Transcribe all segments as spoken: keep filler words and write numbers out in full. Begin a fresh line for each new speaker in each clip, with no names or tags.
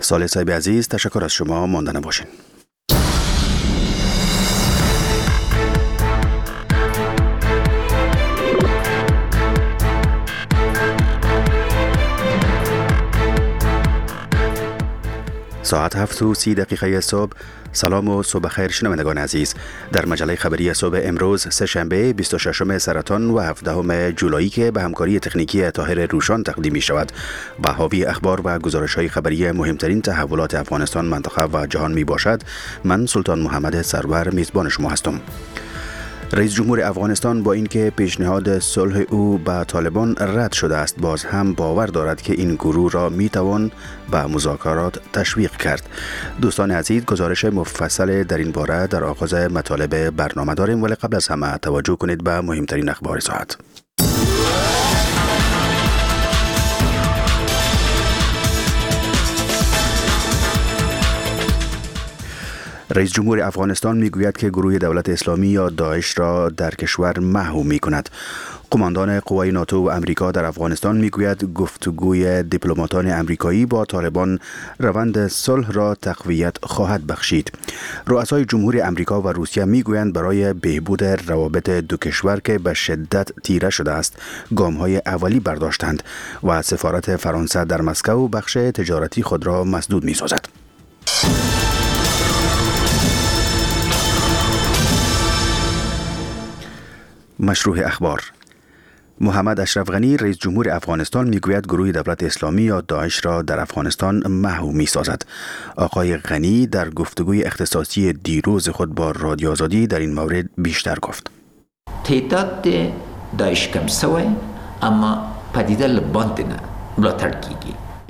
صالح صاحب عزیز، تشکر از شما. ماندن باشین. ساعت هفت و سی دقیقه صبح. سلام و صبح خیر شنوندگان عزیز. در مجله خبری صبح امروز سه شنبه بیست و ششم سرطان و هفدهم جولایی که به همکاری تکنیکی طاهر روشان تقدیم می شود و حاوی اخبار و گزارش های خبری مهمترین تحولات افغانستان، منطقه و جهان می باشد. من سلطان محمد سرور میزبان شما هستم. رئیس جمهور افغانستان با اینکه پیشنهاد صلح او به طالبان رد شده است، باز هم باور دارد که این گروه را میتوان به مذاکرات تشویق کرد. دوستان عزیز، گزارش مفصل در این باره در آغاز مطالب برنامه داریم، ولی قبل از همه توجه کنید به مهمترین اخبار ساعت. رئیس جمهور افغانستان میگوید که گروه دولت اسلامی یا داعش را در کشور محو می کند. قماندان قوای ناتو و امریکا در افغانستان میگوید گفتگوی دیپلماتان امریکایی با طالبان روند صلح را تقویت خواهد بخشید. رؤسای جمهور امریکا و روسیه میگویند برای بهبود روابط دو کشور که به شدت تیره شده است، گام‌های اولی برداشتند و سفارت فرانسه در مسکو بخش تجارتی خود را مسدود می‌سازد. مشروع اخبار. محمد اشرف غنی رئیس جمهور افغانستان میگوید گروه دولت اسلامی یا داعش را در افغانستان محو میسازد. آقای غنی در گفتگوی اختصاصی دیروز خود با رادیو آزادی در این مورد بیشتر گفت.
تعداد داعش کم سوی اما پدیده لباند نه ملاتر کیگی.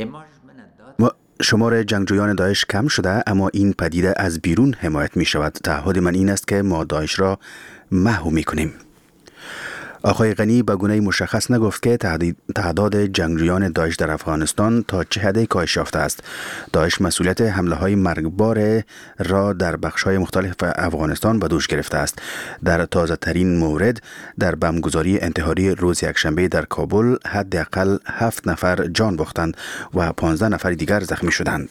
شمار جنگجویان داعش کم شده اما این پدیده از بیرون حمایت می شود. تعهد من این است که ما داعش را محو می کنیم. آقای غنی به گونه مشخص نگفت که تعداد جنگجویان داعش در افغانستان تا چه حد کاهش یافته است. داعش مسئولیت حمله های مرگبار را در بخش های مختلف افغانستان به دوش گرفته است. در تازه ترین مورد در بمبگذاری انتحاری روز یکشنبه در کابل حداقل هفت نفر جان باختند و پانزده نفر دیگر زخمی شدند.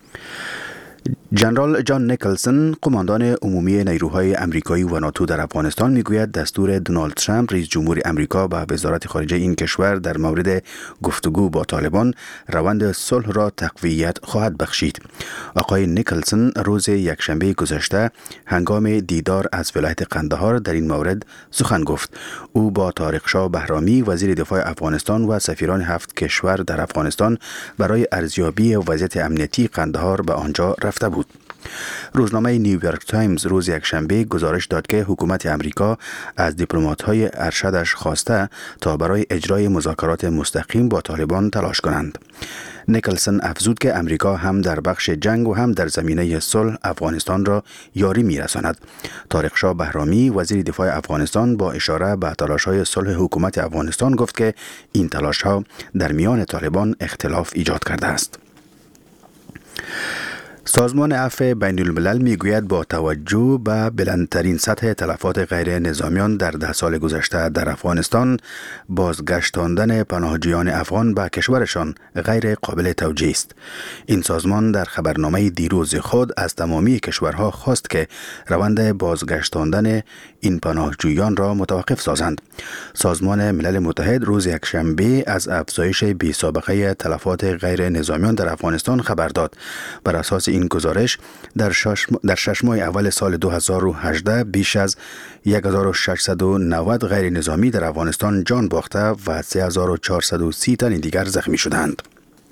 جنرال جان نیکلسون، قماندان عمومی نیروهای امریکایی و ناتو در افغانستان میگوید دستور دونالد ترامپ رئیس جمهور امریکا به وزارت خارجه این کشور در مورد گفتگو با طالبان روند صلح را تقویت خواهد بخشید. آقای نیکلسون روز یکشنبه گذشته هنگام دیدار از ولایت قندهار در این مورد سخن گفت. او با طارق شاه بهرامی وزیر دفاع افغانستان و سفیران هفت کشور در افغانستان برای ارزیابی وضعیت امنیتی قندهار به آنجا رفته بود. روزنامه نیویورک تایمز روز یکشنبه گزارش داد که حکومت امریکا از دیپلمات‌های ارشدش خواسته تا برای اجرای مذاکرات مستقیم با طالبان تلاش کنند. نیکلسون افزود که امریکا هم در بخش جنگ و هم در زمینه صلح افغانستان را یاری می‌رساند. طارق شاه بهرامی وزیر دفاع افغانستان با اشاره به تلاش‌های صلح حکومت افغانستان گفت که این تلاش‌ها در میان طالبان اختلاف ایجاد کرده است. سازمان عفو بین الملل میگوید با توجه به بلندترین سطح تلفات غیر نظامیان در ده سال گذشته در افغانستان، بازگشتاندن پناهجویان افغان به کشورشان غیر قابل توجیه است. این سازمان در خبرنامه دیروز خود از تمامی کشورها خواست که روند بازگشتاندن این پناهجویان را متوقف سازند. سازمان ملل متحد روز یکشنبه از افزایش بی سابقه تلفات غیر نظامیان در افغانستان خبر داد. بر اساس این گزارش در شش در شش ماه اول سال دو هزار و هجده بیش از هزار و ششصد و نود غیر نظامی در افغانستان جان باخته و سه هزار و چهارصد و سی تن دیگر زخمی شدند.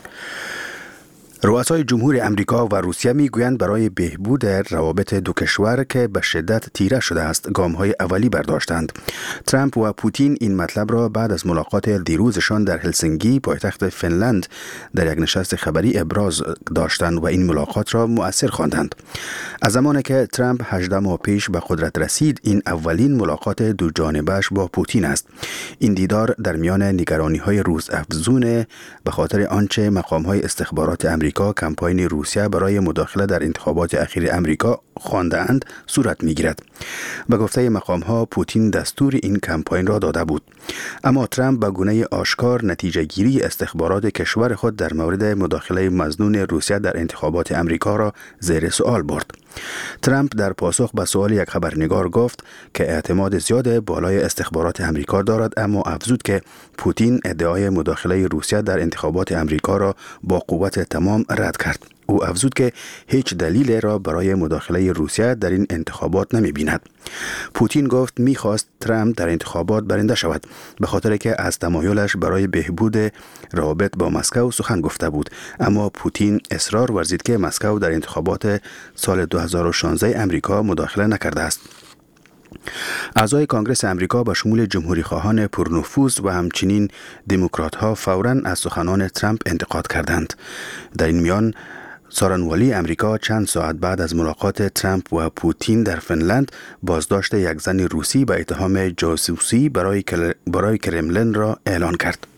رؤسای جمهور امریکا و روسیه میگویند برای بهبود روابط دو کشور که به شدت تیره شده است گام‌های اولی برداشتند. ترامپ و پوتین این مطلب را بعد از ملاقات دیروزشان در هلسینکی پایتخت فنلند در یک نشست خبری ابراز داشتند و این ملاقات را مؤثر خواندند. از زمانی که ترامپ هجده ماه پیش به قدرت رسید، این اولین ملاقات دو جانبه‌اش با پوتین است. این دیدار در میان نگرانی‌های روز افزون به خاطر آنچه مقام‌های استخبارات امریکا کمپاین روسیه برای مداخله در انتخابات اخیر امریکا خوانده‌اند صورت می‌گیرد. به گفته مقام‌ها پوتین دستور این کمپاین را داده بود. اما ترامپ به گونه آشکار نتیجه گیری استخبارات کشور خود در مورد مداخله مظنون روسیه در انتخابات امریکا را زیر سوال برد. ترامپ در پاسخ به سوال یک خبرنگار گفت که اعتماد زیاد بالای استخبارات امریکا دارد، اما افزود که پوتین ادعای مداخله روسیه در انتخابات امریکا را با قوت تمام رد کرد. او افزود که هیچ دلیل را برای مداخله روسیه در این انتخابات نمی بیند. پوتین گفت می خواست ترامپ در انتخابات برنده شود به خاطر که از تمایلش برای بهبود روابط با مسکو سخن گفته بود، اما پوتین اصرار ورزید که مسکو در انتخابات سال دو هزار و شانزده امریکا مداخله نکرده است. اعضای کانگرس امریکا به شمول جمهوری خواهان پرنفوذ و همچنین دموکرات ها فوراً از سخنان ترامپ انتقاد کردند. در این میان سارنوالی امریکا چند ساعت بعد از ملاقات ترامپ و پوتین در فنلند بازداشت یک زن روسی به اتهام جاسوسی برای برای کرملین را اعلان کرد.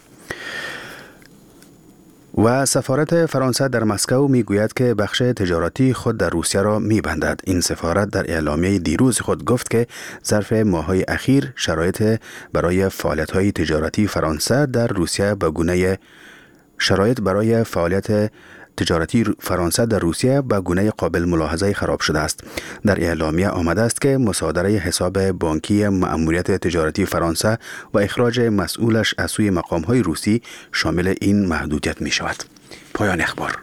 و سفارت فرانسه در مسکو می گوید که بخش تجارتی خود در روسیه را می بندد. این سفارت در اعلامیه دیروز خود گفت که ظرف ماه‌های اخیر شرایط برای فعالیت‌های تجارتی فرانسه در روسیه به گونه شرایط برای فعالیت تجارتی فرانسه در روسیه به گونه قابل ملاحظه خراب شده است. در اعلامیه آمده است که مصادره حساب بانکی مأموریت تجارتی فرانسه و اخراج مسئولش از سوی مقام‌های روسی شامل این محدودیت می شود. پایان اخبار.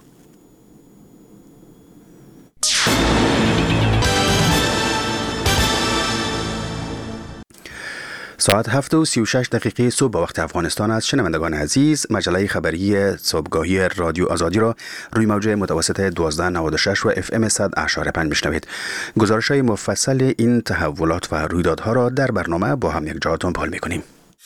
ساعت هفت و سی و شش دقیقه صبح به وقت افغانستان است. شنوندگان عزیز، مجله خبری صبحگاهی رادیو آزادی را روی موج متوسط دوازده نود و شش و اف ام صد اشاره پنج میشنوید. گزارش‌های مفصل این تحولات و رویدادها را در برنامه با هم یک جا دنبال می‌کنیم.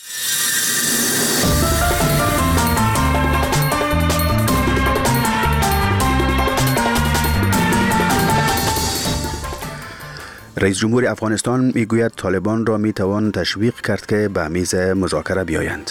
رئیس جمهور افغانستان میگوید طالبان را میتوان تشویق کرد که به میز مذاکره بیایند.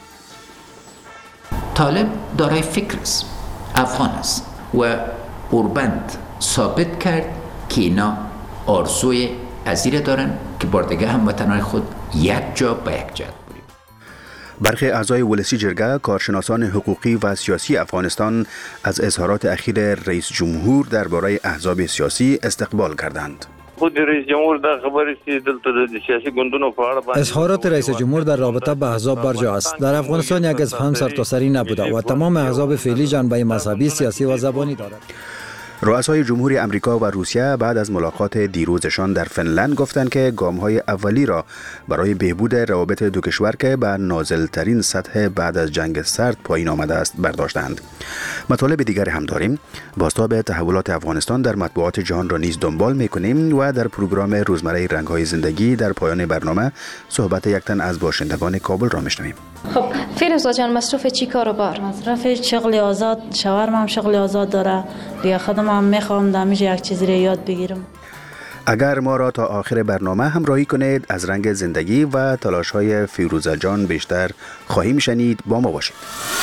طالب دارای فکر است، افغان است و اوربند ثابت کرد که اینا آرزوی ازیره دارن که بار دیگه هموطنان خود یک جا به یک جهت بریم.
برخی اعضای ولسی جرگه، کارشناسان حقوقی و سیاسی افغانستان از اظهارات اخیر رئیس جمهور درباره احزاب سیاسی استقبال کردند.
خود رئیس جمهور در خبر رسید دلته د سیاسی ګوندونو په اړه
اظهارات رئیس جمهور در رابطه به احزاب برجا است. در افغانستان یک اظهام سرتاسری نبوده و تمام احزاب فعلی جنبه مذهبی، سیاسی و زبانی دارد.
رؤسای جمهوری امریکا و روسیه بعد از ملاقات دیروزشان در فنلند گفتند که گام‌های اولی را برای بهبود روابط دو کشور که به نازل‌ترین سطح بعد از جنگ سرد پایین آمده است برداشتند. مطالب دیگر هم داریم. بازتاب تحولات افغانستان در مطبوعات جهان را نیز دنبال می‌کنیم و در پروگرام روزمره رنگ‌های زندگی در پایان برنامه صحبت یک تن از باشندگان کابل را می‌شنویم.
خب فیروزا جان، مصرف چی کار و بار؟
مصرف شغل آزاد، شوهرم هم شغل آزاد داره. دیگه خودم هم میخوام دمیج یک چیزی رو یاد بگیرم.
اگر ما را تا آخر برنامه همراهی کنید از رنگ زندگی و تلاش‌های فیروزا جان بیشتر خواهیم شنید. با ما باشید.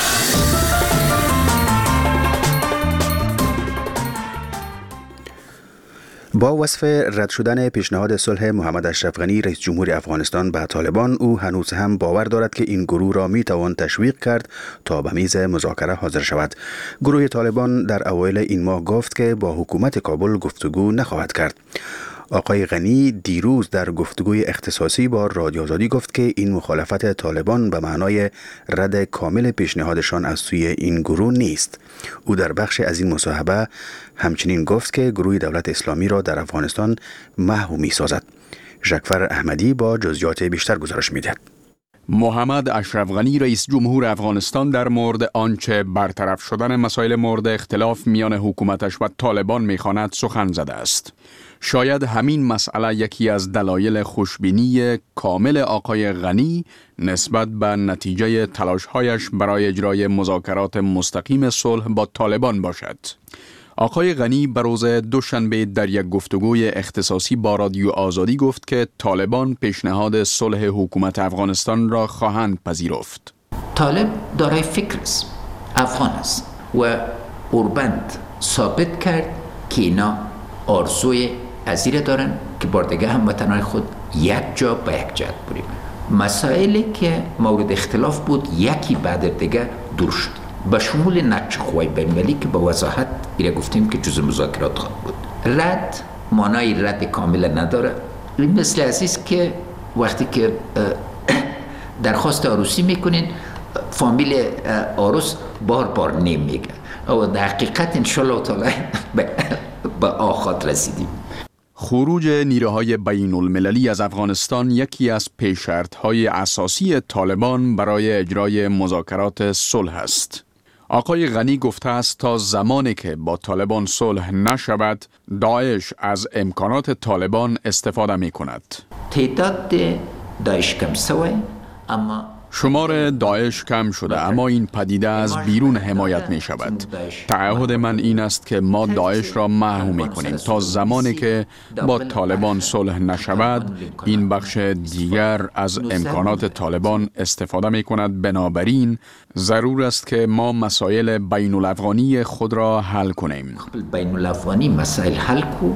با وصف رد شدن پیشنهاد صلح محمد اشرف غنی رئیس جمهور افغانستان به طالبان، او هنوز هم باور دارد که این گروه را می توان تشویق کرد تا به میز مذاکره حاضر شود. گروه طالبان در اوایل این ماه گفت که با حکومت کابل گفتگو نخواهد کرد. آقای غنی دیروز در گفتگوی اختصاصی با رادیو آزادی گفت که این مخالفت طالبان به معنای رد کامل پیشنهادشان از سوی این گروه نیست. او در بخش از این مصاحبه همچنین گفت که گروه دولت اسلامی را در افغانستان محو می‌سازد. ژکفر احمدی با جزئیات بیشتر گزارش می‌دهد.
محمد اشرف غنی رئیس جمهور افغانستان در مورد آنچه برطرف شدن مسائل مورد اختلاف میان حکومتش و طالبان می‌خواند سخن زده است. شاید همین مسئله یکی از دلایل خوشبینی کامل آقای غنی نسبت به نتیجه تلاش‌هایش برای اجرای مذاکرات مستقیم صلح با طالبان باشد. آقای غنی به روز دوشنبه در یک گفتگوی اختصاصی با رادیو آزادی گفت که طالبان پیشنهاد صلح حکومت افغانستان را خواهند پذیرفت.
طالب دارای فکر است، افغان است و اوربند ثابت کرد که اینا آرزوی ازیر دارن که بار دیگه هموطنان خود یک جا به یک جهت بریم. مسائلی که مورد اختلاف بود یکی بعد دیگه دور شد، به شمول نقش قوای بین‌المللی که به وضاحت ایره گفتیم که جزء مذاکرات خود بود. رد معنای رد کامل نداره. این مثل عزیز که وقتی که درخواست عروسی میکنین فامیل عروس بار بار نمیگه و در حقیقت انشالله تعالی به آخات رسیدیم.
خروج نیروهای بین المللی از افغانستان یکی از پیش‌شرط‌های اساسی طالبان برای اجرای مذاکرات صلح است. آقای غنی گفته است تا زمانی که با طالبان صلح نشود، داعش از امکانات طالبان استفاده می کند.
تعداد داعش کم شده، اما
شمار داعش کم شده، اما این پدیده از بیرون حمایت می شود. تعهد من این است که ما داعش را محو می کنیم تا زمانی که با طالبان صلح نشود، این بخش دیگر از امکانات طالبان استفاده می کند. بنابراین ضرور است که ما مسائل بین الافغانی خود را حل کنیم.
بین الافغانی مسائل حل کو.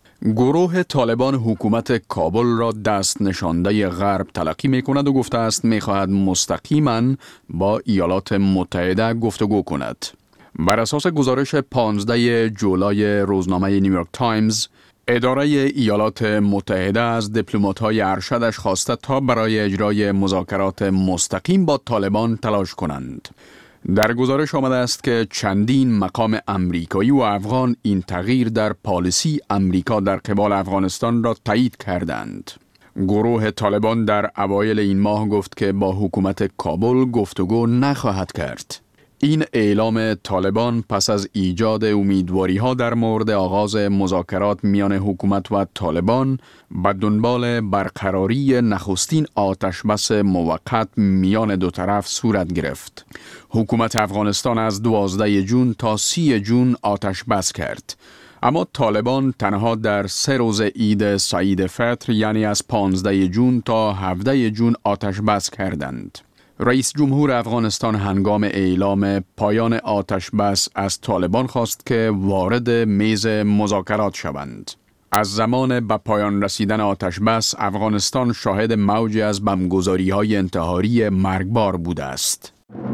گروه طالبان حکومت کابل را دست نشانده غرب تلقی می کند و گفته است می خواهد مستقیما با ایالات متحده گفتگو کند. بر اساس گزارش پانزده جولای روزنامه نیویورک تایمز، اداره ایالات متحده از دیپلمات‌های ارشدش خواسته تا برای اجرای مذاکرات مستقیم با طالبان تلاش کنند. در گزارش آمده است که چندین مقام امریکایی و افغان این تغییر در پالیسی امریکا در قبال افغانستان را تایید کردند. گروه طالبان در اوایل این ماه گفت که با حکومت کابل گفتگو نخواهد کرد. این اعلام طالبان پس از ایجاد امیدواری‌ها در مورد آغاز مذاکرات میان حکومت و طالبان به دنبال برقراری نخستین آتشبس موقت میان دو طرف صورت گرفت. حکومت افغانستان از دوازده جون تا سی جون آتشبس کرد. اما طالبان تنها در سه روز عید سعید فطر یعنی از پانزده جون تا هفده جون آتشبس کردند. رئیس جمهور افغانستان هنگام اعلام پایان آتشبس از طالبان خواست که وارد میز مذاکرات شوند. از زمان به پایان رسیدن آتشبس، افغانستان شاهد موجی از بمبگذاری‌های انتحاری مرگبار بوده است.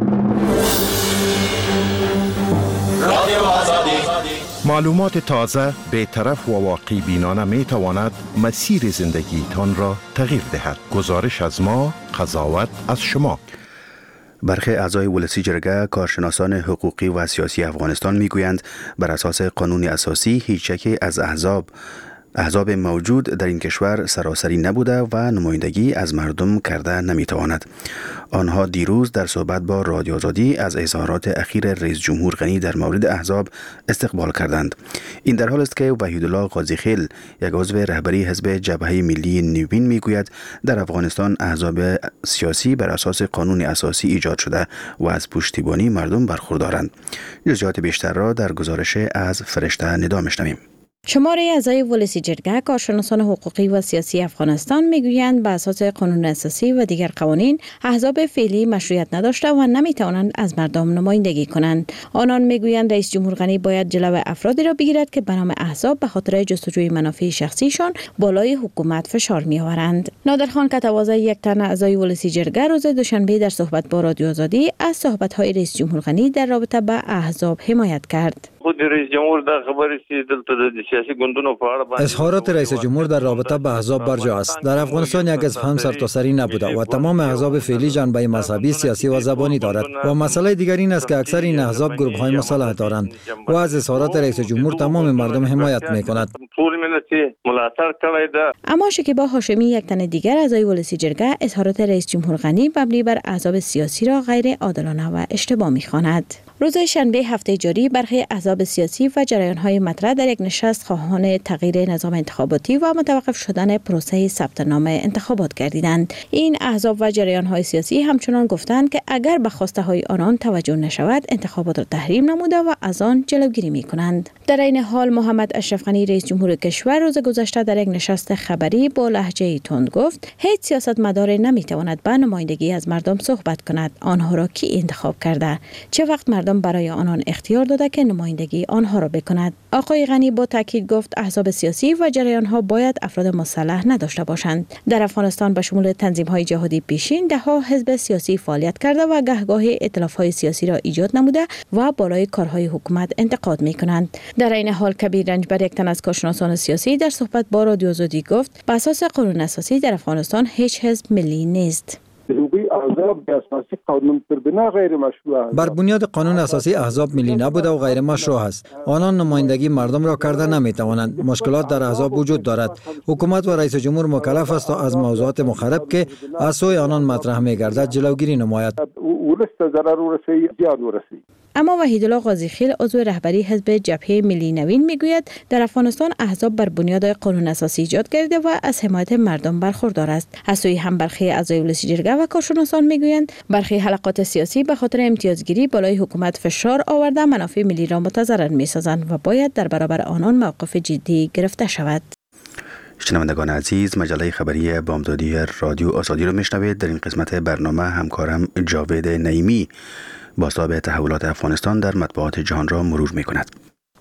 معلومات تازه، بی‌طرف و واقع بینانه می تواند مسیر زندگیتان را تغییر دهد. گزارش از ما، قضاوت از شما.
برخی اعضای ولسی جرگه کارشناسان حقوقی و سیاسی افغانستان میگویند بر اساس قانون اساسی هیچ یکی از احزاب احزاب موجود در این کشور سراسری نبوده و نمایندگی از مردم کرده نمیتواند. آنها دیروز در صحبت با رادیو آزادی از اظهارات اخیر رئیس جمهور غنی در مورد احزاب استقبال کردند. این در حال است که وحیدالله قاضیخیل، یک عضو رهبری حزب جبهه ملی نوین، میگوید در افغانستان احزاب سیاسی بر اساس قانون اساسی ایجاد شده و از پشتیبانی مردم برخوردارند. جزئیات بیشتر را در گزارش از فرشته ندا میشنویم.
شماره اعضای ولسی جرگه کارشناسان حقوقی و سیاسی افغانستان میگویند به اساس قانون اساسی و دیگر قوانین احزاب فعلی مشروعیت نداشته و نمیتوانند از مردم نمایندگی کنند. آنان میگویند رئیس جمهور غنی باید جلو افرادی را بگیرد که به نام احزاب به خاطر جستجوی منافع شخصیشان بالای حکومت فشار میآورند. نادرخان کتوازه، یک تن اعضای ولسی جرگه، روز دوشنبه در صحبت با رادیو آزادی از صحبت‌های رئیس جمهور غنی در رابطه با احزاب حمایت کرد.
خود رئیس جمهور دا خبرې چې دلته د سیاسي ګوندونو په اړه باندې
اظهارات رئیس جمهور در رابطه با احزاب برجا است. در افغانستان یک حزب هم سرتاسری نبوده و تمام احزاب فعلی جنبه مذهبی، سیاسی و زبانی دارد و مسئله دیگر این است که اکثر این احزاب گروه‌های مسلح دارند و از اظهارات رئیس جمهور تمام مردم حمایت می‌کند.
اما شکیبا هاشمی، یک تن دیگر اعضای ولسی جرگه، اظهارات رئیس جمهور غنی مبنی بر احزاب سیاسی را غیر عادلانه و اشتباه می‌خواند. روز شنبه هفته جاری برخی احزاب سیاسی و جریان‌های مطرح در یک نشست خواهان تغییر نظام انتخاباتی و متوقف شدن پروسه ثبت نام انتخابات گردیدند. این احزاب و جریان‌های سیاسی همچنان گفتند که اگر به خواسته‌های آنان توجه نشود، انتخابات را تحریم نموده و از آن جلوگیری می‌کنند. در این حال محمد اشرف غنی، رئیس جمهور کشور، روز گذشته در یک نشست خبری با لهجه تند گفت هیچ سیاستمدار نمی‌تواند به نمایندگی از مردم صحبت کند. آنها را کی انتخاب کرده؟ چه وقت مردم مردم برای آنان اختیار داده که نمایندگی آنها را بکند. آقای غنی با تاکید گفت احزاب سیاسی و جریان‌ها باید افراد مسلح نداشته باشند. در افغانستان به شمول تنظیم‌های جهادی پیشین ده‌ها حزب سیاسی فعالیت کرده و گهگاهی ائتلاف‌های سیاسی را ایجاد نموده و بالای کارهای حکومت انتقاد می‌کنند. در این حال کبیر رنجبر، یک تن از کارشناسان سیاسی، در صحبت با رادیو آزادی گفت بر اساس قانون اساسی در افغانستان هیچ حزب ملی نیست.
بر بنیاد قانون اساسی احزاب ملی نبوده و غیر مشروع است. آنان نمایندگی مردم را کرده نمی توانند. مشکلات در احزاب وجود دارد. حکومت و رئیس جمهور مکلف است تا از موضوعات مخرب که از سوی آنان مطرح می گردد جلوگیری نماید.
اما وحیدالله قاضیخیل، عضو رهبری حزب جبهه ملی نوین، میگوید در افغانستان احزاب بر بنیاد قانون اساسی ایجاد کرده و از حمایت مردم برخوردار است. از سوی هم برخی اعضای ولسی جرگه و کارشناسان میگویند برخی حلقات سیاسی به خاطر امتیازگیری بالای حکومت فشار آورده منافع ملی را متضرر میسازند و باید در برابر آنان موقف جدی گرفته شود.
شنوندگان عزیز، مجله خبری بامدادی رادیو آزادی را میشنوید. در این قسمت برنامه همکارم جاوید نعیمی بازتاب تحولات افغانستان در مطبوعات جهان را مرور می کند.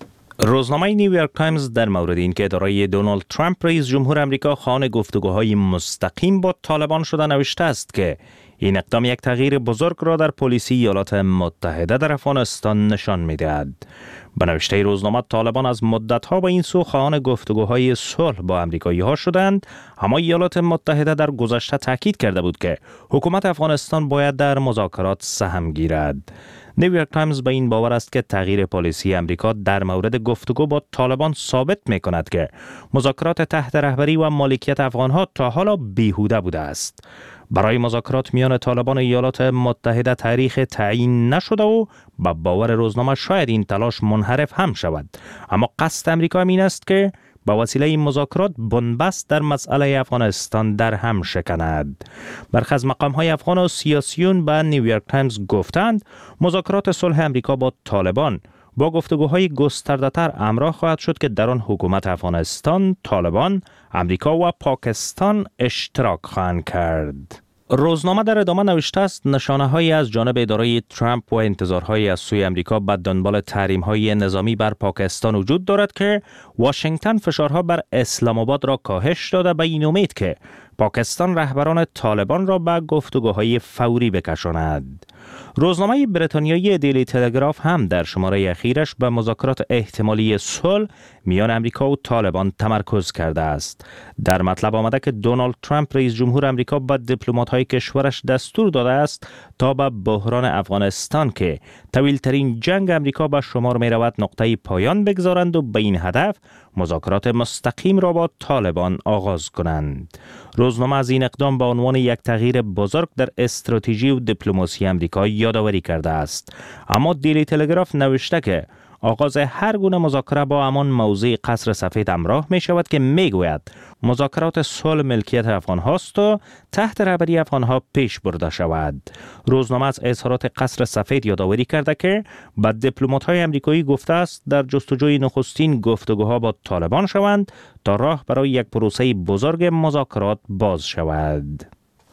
روزنامه نیویورک تایمز در مورد اینکه اداره دونالد ترامپ رئیس جمهور آمریکا خواهان گفتگوهای مستقیم با طالبان شده نوشته است که این اقدام یک تغییر بزرگ را در پلیسی ایالات متحده در افغانستان نشان می‌دهد. به نوشته روزنامه، طالبان از مدت‌ها به این سو خواهان گفتگوهای صلح با آمریکایی‌ها شدند، اما ایالات متحده در گذشته تاکید کرده بود که حکومت افغانستان باید در مذاکرات سهم گیرد. نیویورک تایمز به این باور است که تغییر پالیسی امریکا در مورد گفتگو با طالبان ثابت می‌کند که مذاکرات تحت رهبری و مالکیت افغان‌ها تا حالا بیهوده بوده است. برای مذاکرات میان طالبان و ایالات متحده تاریخ تعیین نشده و با باور روزنامه شاید این تلاش منحرف هم شود، اما قصد امریکا این است که با وسیله این مذاکرات بنبست در مسئله افغانستان در هم شکند. برخی از مقام‌های افغان و سیاسیون به نیویورک تایمز گفتند مذاکرات صلح امریکا با طالبان با گفتگوهای گسترده‌تر همراه خواهد شد که در آن حکومت افغانستان، طالبان، امریکا و پاکستان اشتراک خواهند کرد. روزنامه در ادامه نوشته است نشانه‌هایی از جانب اداره ترامپ و انتظارهایی از سوی امریکا به دنبال تحریم‌های نظامی بر پاکستان وجود دارد که واشنگتن فشارها بر اسلام آباد را کاهش داده به این امید که پاکستان رهبران طالبان را به گفتگوهای فوری بکشاند. روزنامه بریتانیایی دیلی تلگراف هم در شماره اخیرش به مذاکرات احتمالی صلح میان امریکا و طالبان تمرکز کرده است. در مطلب آمده که دونالد ترامپ رئیس جمهور امریکا به دیپلمات‌های کشورش دستور داده است تا به بحران افغانستان که طویل‌ترین جنگ امریکا به شمار می رود نقطه پایان بگذارند و به این هدف مذاکرات مستقیم را با طالبان آغاز کنند. روزنامه از این اقدام به عنوان یک تغییر بزرگ در استراتژی و دیپلماسی امریکا یادآوری کرده است. اما دیلی تلگراف نوشته که آغاز هر گونه مذاکره با همان موضوع قصر سفید همراه می شود که می گوید مذاکرات صلح ملکیت افغان هاست و تحت رهبری افغان ها پیش برده شود. روزنامه از اظهارات قصر سفید یادآوری کرده که با دیپلمات های امریکایی گفته است در جستجوی نخستین گفتگوها با طالبان شوند تا راه برای یک پروسه بزرگ مذاکرات باز شود.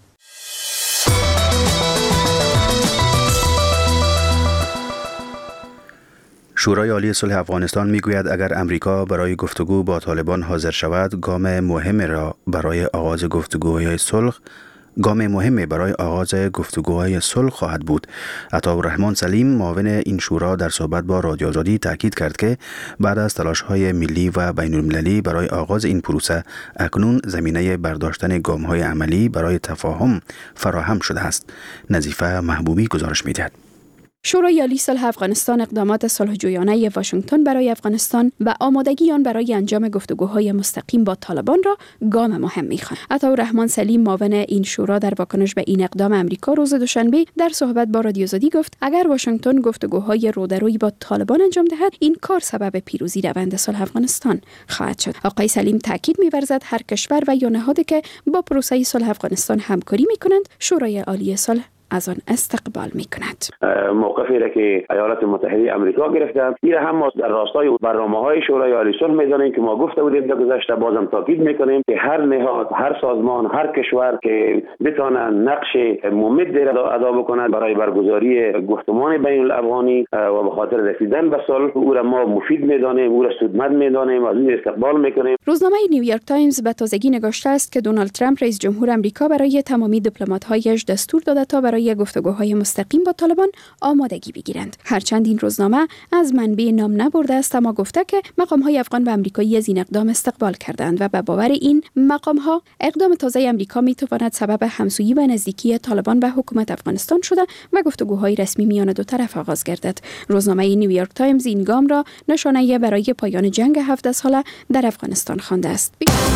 شورای عالی صلح افغانستان میگوید اگر امریکا برای گفتگو با طالبان حاضر شود، گام مهم را برای آغاز گفتگوهای صلح گام مهمی برای آغاز گفتگوهای صلح خواهد بود. عطاالرحمن سلیم، معاون این شورا، در صحبت با رادیو آزادی تاکید کرد که بعد از تلاش‌های ملی و بین‌المللی برای آغاز این پروسه، اکنون زمینه برداشتن گام‌های عملی برای تفاهم فراهم شده است. نظیفه محبوبی گزارش می‌دهد.
شورای عالی صلح افغانستان اقدامات صلح‌جویانه واشنگتن برای افغانستان و آمادگی آن برای انجام گفتگوهای مستقیم با طالبان را گام مهم می‌خواند. عطاالرحمن سلیم، معاون این شورا، در واکنش به این اقدام امریکا روز دوشنبه در صحبت با رادیو آزادی گفت اگر واشنگتن گفتگوهای رودرویی با طالبان انجام دهد، این کار سبب پیروزی روند صلح افغانستان خواهد شد. آقای سلیم تاکید می‌ورزد هر کشور و یا نهادی که با پروسه صلح افغانستان همکاری می‌کنند، شورای عالی صلح از آن استقبال می کند.
موقفی را که ایالات متحده آمریکا گرفتند، این هم ما در راستای برنامه‌های شورای عالی صلح می‌دانیم که ما گفته بودیم در گذشته، بازم تاکید می‌کنیم که هر نهاد، هر سازمان، هر کشور که بتوانند نقش ممد را ادا بکنند برای برگزاری گفتمان بین الافغانی و به خاطر رسیدن به صلح، او را ما مفید می‌دانیم، او را سودمند می‌دانیم، از این استقبال می‌کنیم.
روزنامه نیویورک تایمز به تازگی نگاشته است که دونالد ترامپ رئیس جمهور آمریکا برای تمامی دیپلمات‌هایش دستور داده تا برای گفتگوهای مستقیم با طالبان آمادگی بگیرند. هرچند این روزنامه از منبع نام نبرده است، اما گفته که مقام‌های افغان و آمریکایی از این اقدام استقبال کردند و به باور این مقام‌ها اقدام تازه آمریکا می‌تواند سبب همسویی و نزدیکی طالبان به حکومت افغانستان شده و گفتگوهای رسمی میان دو طرف آغاز گردد. روزنامه نیویورک تایمز این گام را نشانه برای پایان جنگ هفده ساله در افغانستان خوانده است.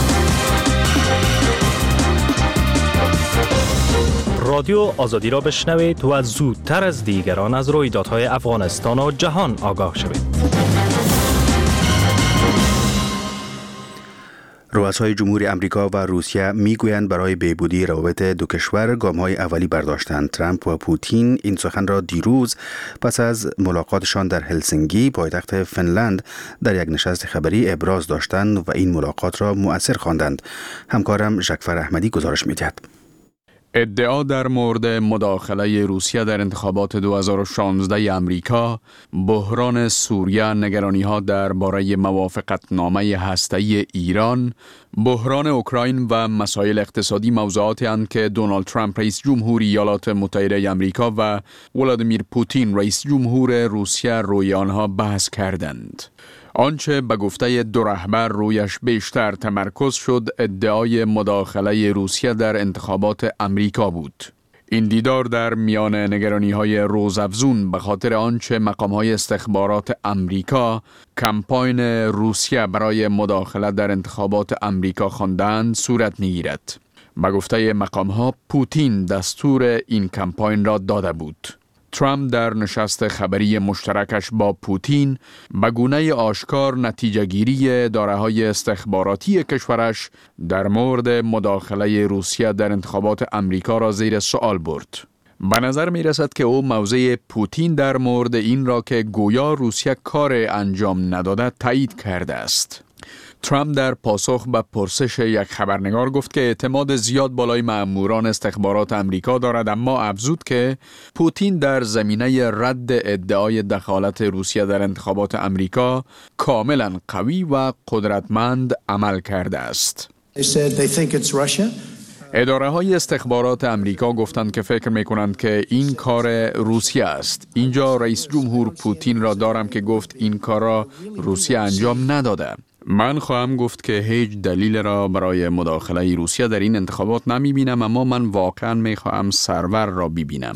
رادیو آزادی را بشنوید و زودتر از دیگران از رویدادهای افغانستان و جهان آگاه شوید.
رؤسای جمهوری آمریکا و روسیه میگویند برای بهبودی روابط دو کشور گام‌های اولی برداشتند. ترامپ و پوتین این سخن را دیروز پس از ملاقاتشان در هلسینکی پایتخت فنلند در یک نشست خبری ابراز داشتند و این ملاقات را مؤثر خواندند. همکارم ژکفر احمدی گزارش می‌دهد.
ادعا در مورد مداخله روسیه در انتخابات دو هزار و شانزده امریکا، بحران سوریه، نگرانی‌ها درباره موافقتنامه هسته‌ای ایران، بحران اوکراین و مسائل اقتصادی موضوعاتی اند که دونالد ترامپ رئیس جمهور ایالات متحده آمریکا و ولادیمیر پوتین رئیس جمهور روسیه روی آنها بحث کردند. آنچه به گفته دو رهبر رویش بیشتر تمرکز شد ادعای مداخله روسیه در انتخابات امریکا بود. این دیدار در میان نگرانی‌های روزافزون به خاطر آنچه مقام‌های استخبارات امریکا کمپاین روسیه برای مداخله در انتخابات امریکا خواندند صورت می‌گیرد. به گفته مقام‌ها پوتین دستور این کمپاین را داده بود. ترامپ در نشست خبری مشترکش با پوتین به گونه آشکار نتیجه گیری داره‌های استخباراتی کشورش در مورد مداخله روسیه در انتخابات امریکا را زیر سوال برد. به نظر می رسد که او موضع پوتین در مورد این را که گویا روسیه کار انجام نداده تایید کرده است. ترامپ در پاسخ به پرسش یک خبرنگار گفت که اعتماد زیاد بالای مأموران استخبارات امریکا دارد، اما افزود که پوتین در زمینه رد ادعای دخالت روسیه در انتخابات امریکا کاملا قوی و قدرتمند عمل کرده است. اداره های استخبارات امریکا گفتند که فکر می کنند که این کار روسیه است. اینجا رئیس جمهور پوتین را دارم که گفت این کار را روسیه انجام نداده. من خواهم گفت که هیچ دلیل را برای مداخله روسیه در این انتخابات نمی بینم، اما من واقعا می خواهم سرور را ببینم.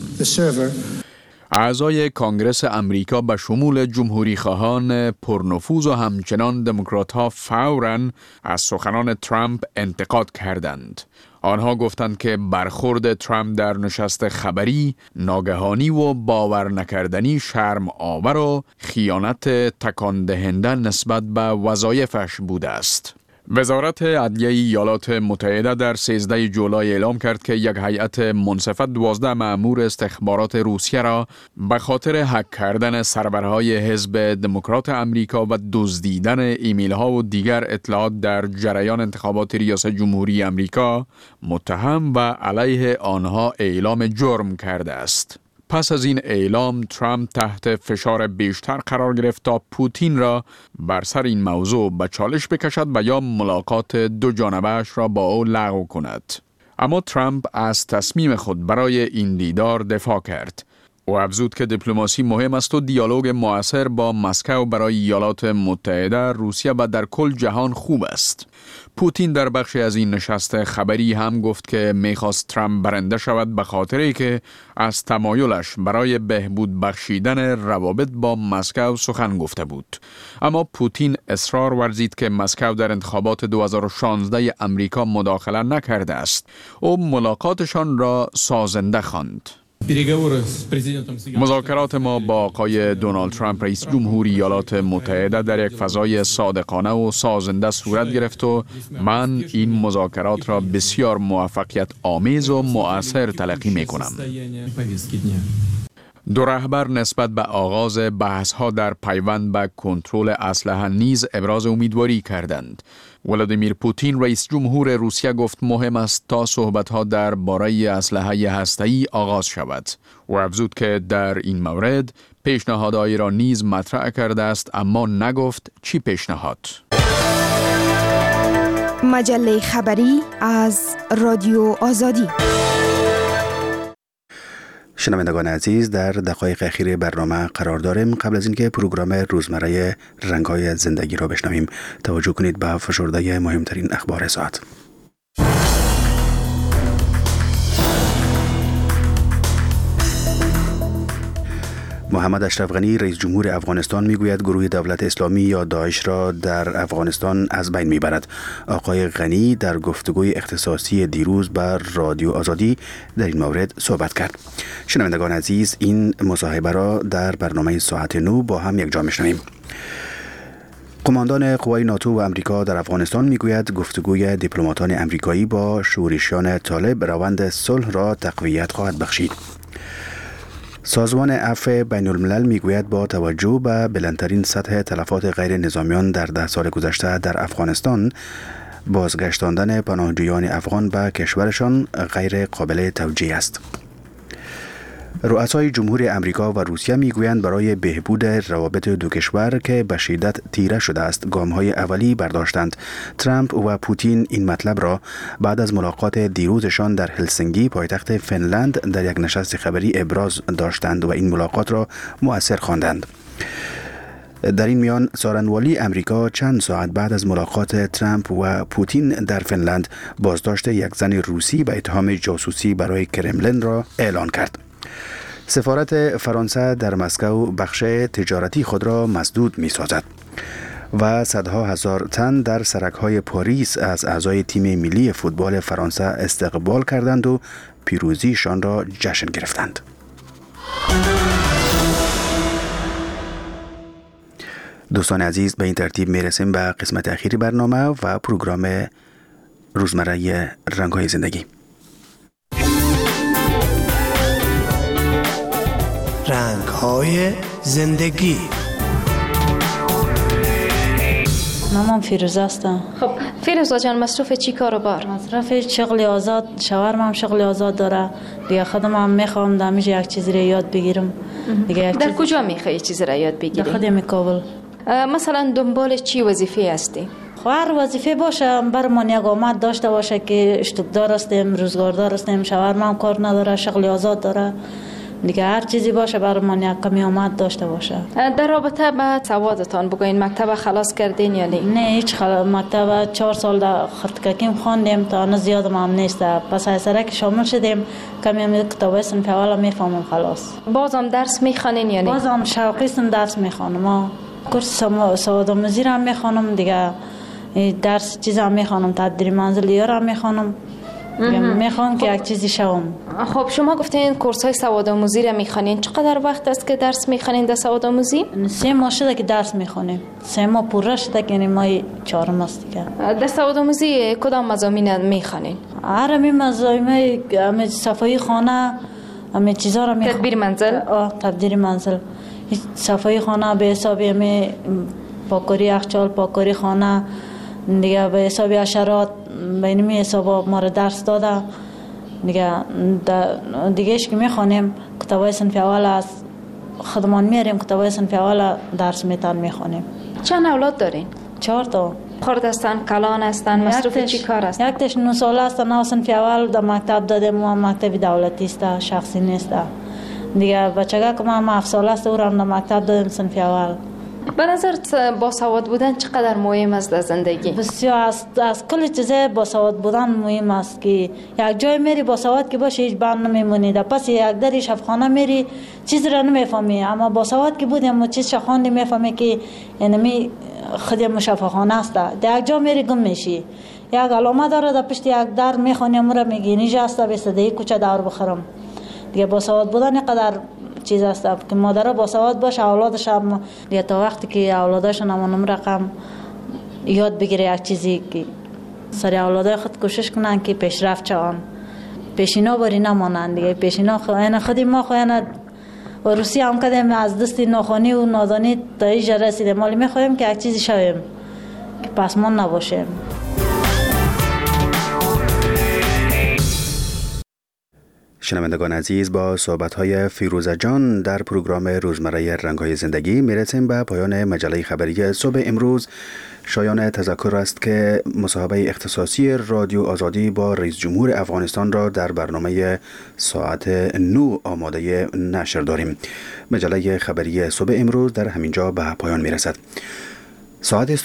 اعضای کانگرس امریکا به شمول جمهوری خواهان پرنفوذ و همچنان دموکرات ها فوراً از سخنان ترامپ انتقاد کردند. آنها گفتند که برخورد ترامپ در نشست خبری ناگهانی و باور نکردنی، شرم آور و خیانت تکان دهنده نسبت به وظایفش بوده است. وزارت عدلیه ایالات متحده در سیزده جولای اعلام کرد که یک هیئت منصفه دوازده مأمور استخبارات روسیه را به خاطر هک کردن سرورهای حزب دموکرات امریکا و دزدیدن ایمیل ها و دیگر اطلاعات در جریان انتخابات ریاست جمهوری امریکا متهم و علیه آنها اعلام جرم کرده است. پس از این اعلام ترامپ تحت فشار بیشتر قرار گرفت تا پوتین را بر سر این موضوع به چالش بکشد و یا ملاقات دو جانبه‌اش را با او لغو کند. اما ترامپ از تصمیم خود برای این دیدار دفاع کرد. او افزود که دیپلماسی مهم است و دیالوگ مؤثر با مسکو برای ایالات متحده، روسیه و در کل جهان خوب است. پوتین در بخشی از این نشست خبری هم گفت که میخواست ترامپ برنده شود به خاطری که از تمایلش برای بهبود بخشیدن روابط با مسکو سخن گفته بود. اما پوتین اصرار ورزید که مسکو در انتخابات دو هزار و شانزده امریکا مداخله نکرده است. او ملاقاتشان را سازنده خواند. مذاکرات ما با آقای دونالد ترامپ رئیس جمهور ایالات متحده در یک فضای صادقانه و سازنده صورت گرفت و من این مذاکرات را بسیار موفقیت آمیز و مؤثر تلقی می کنم. دو رهبر نسبت به آغاز بحث‌ها در پیوند به کنترل اسلحه نیز ابراز امیدواری کردند. ولادیمیر پوتین رئیس جمهور روسیه گفت مهم است تا صحبت‌ها درباره اسلحه هسته‌ای آغاز شود و افزود که در این مورد پیشنهادهایی را نیز مطرح کرده است اما نگفت چی پیشنهاد.
مجله خبری از رادیو آزادی.
شنوندگان عزیز، در دقایق اخیر برنامه قرار داریم. قبل از اینکه پروگرام روزمره رنگ‌های زندگی را بشنویم، توجه کنید به فشرده مهمترین اخبار ساعت. محمد اشرف غنی رئیس جمهور افغانستان میگوید گروه دولت اسلامی یا داعش را در افغانستان از بین میبرد. آقای غنی در گفتگوی اختصاصی دیروز بر رادیو آزادی در این مورد صحبت کرد. شنوندگان عزیز، این مصاحبه را در برنامه ساعت نو با هم یک جا میشنویم. قماندان قوای ناتو و امریکا در افغانستان میگوید گفتگوی دیپلماتان امریکایی با شورشیان طالب روند صلح را تقویت خواهد بخشید. سازمان عفو بین الملل میگوید با توجه به بلندترین سطح تلفات غیر نظامیان در ده سال گذشته در افغانستان، بازگشتاندن پناهجویان افغان به کشورشان غیر قابل توجیه است. رؤسای جمهوری امریکا و روسیه میگویند برای بهبود روابط دو کشور که به شدت تیره شده است گام‌های اولی برداشتند. ترامپ و پوتین این مطلب را بعد از ملاقات دیروزشان در هلسینکی پایتخت فنلند در یک نشست خبری ابراز داشتند و این ملاقات را مؤثر خواندند. در این میان سارنوالی امریکا چند ساعت بعد از ملاقات ترامپ و پوتین در فنلند بازداشت یک زن روسی به اتهام جاسوسی برای کرملین را اعلان کرد. سفارت فرانسه در مسکو بخش تجارتی خود را مسدود می سازد و صدها هزار تن در سرک‌های پاریس از اعضای تیم ملی فوتبال فرانسه استقبال کردند و پیروزیشان را جشن گرفتند. دوستان عزیز، به این ترتیب می رسیم به قسمت اخیری برنامه و پروگرام روزمره رنگ‌های زندگی.
رنگ‌های زندگی.
نامم فیروزه هستم.
خب فیروزه جان، مصروف چی کار و بار؟
مصرف شغل آزاد، شوهرم هم شغل آزاد داره. دیگه خودم هم میخوام دمیج یک چیزی رو یاد بگیرم.
دیگه در چیز... کجا میخوای چیزی رو یاد بگیری؟
در خودم کابل.
مثلا دنبال چی وظیفه هستی؟
هر وظیفه باشه برمان یک آمد داشته باشه که اشتغالدار هستیم، روزگاردار هستیم، شوهرم هم کار نداره، شغل آزاد داره. دیگه هر چیزی باشه برمان یک کمی آمد داشته باشه.
در رابطه با سوادتان بگوین، مکتب خلاص کردین یا نه؟
نه هیچ خلاص. مکتب چهار سال در خرتککیم خواندیم تا هنوز زیادم هم نیست. پس ایسره که شامل شدیم کمی هم کتابای صنف اول میفهمم خلاص.
بازم درس میخوانین یا نه؟
بازم شوقیستم درس میخوانم. کورس سوادآموزی را میخوانم، دیگه درس چیزا هم میخوانم، تدبیر منزلی را میخوانم. میخوام که یک چیزی شوم.
خب شما گفتین کورس های سوادآموزی را میخوانین، چقدر وقت است که درس میخوانین در سوادآموزی؟
سه ماه شده که درس میخوانیم. سه ماه پوره شده که یعنی ماه چهارم است دیگه.
در سوادآموزی کدام مضامین میخوانین؟
هر می مضامین، همه صفایی خانه، همه چیزا را میخوانم.
تدبیر منزل؟
آه تدبیر منزل. صفایی خانه به حساب می پاکاری یخچال، پاکاری خانه، دیگه به حساب حشرات، به این حساب ما را درس داده. دیگه دیگهش که میخوانیم کتابای صنف اول از خودمان میاریم، کتابای صنف اول درس میتن میخوانیم.
چند اولاد دارین؟
چهار تا.
خرد هستن، کلان هستن، مصروف چی کار هستن؟
یک تاش نه ساله است، نه صنف اول در مکتب دادیم و مکتب دولتی است، شخصی نیست. دیگه بچگاه که ما هفت ساله است او را در مکتب دادیم صنف اول.
به نظرت با سواد بودن چقدر مهم است در زندگی؟
بسیار است. از کل چیزه با سواد بودن مهم است که یک جای میری با سواد که باشه هیچ بند نمیمونی، در پس یک دری شفاخانه میری چیز را نمیفهمی، اما با سواد که بودیم و چیز شخوندی میفهمی که یعنی خودم شفاخانه است. در یک جا میری گم میشی، یک علامه داره در پشت یک در میخونی، امور میگی اینجا است، به صدای کوچه دور بخرم. دیگه با سواد بودن اینقدر چیز است که مادرها با سواد باشه اولادش هم دیگه تا وقتی که اولادشون هم رقم یاد بگیره یک چیزی که سر اولادای خود کوشش کنن که پیشرفت شوند، پیشینا باری نمانند دیگه. پیشینا خواهن خودی ما خواهن و روسی هم کردیم از دست ناخوانی و نادانی تا اینجا رسیده، مالی میخواهیم که یک چیزی شویم که پسمان نباشیم.
شنوندگان عزیز، با صحبت‌های فیروزه جان در پروگرام روزمره رنگ‌های زندگی میرسیم به پایان مجله خبری صبح امروز. شایان تذکر است که مصاحبه اختصاصی رادیو آزادی با رئیس جمهور افغانستان را در برنامه ساعت نه آماده نشر داریم. مجله خبری صبح امروز در همینجا به پایان میرسد. ساعت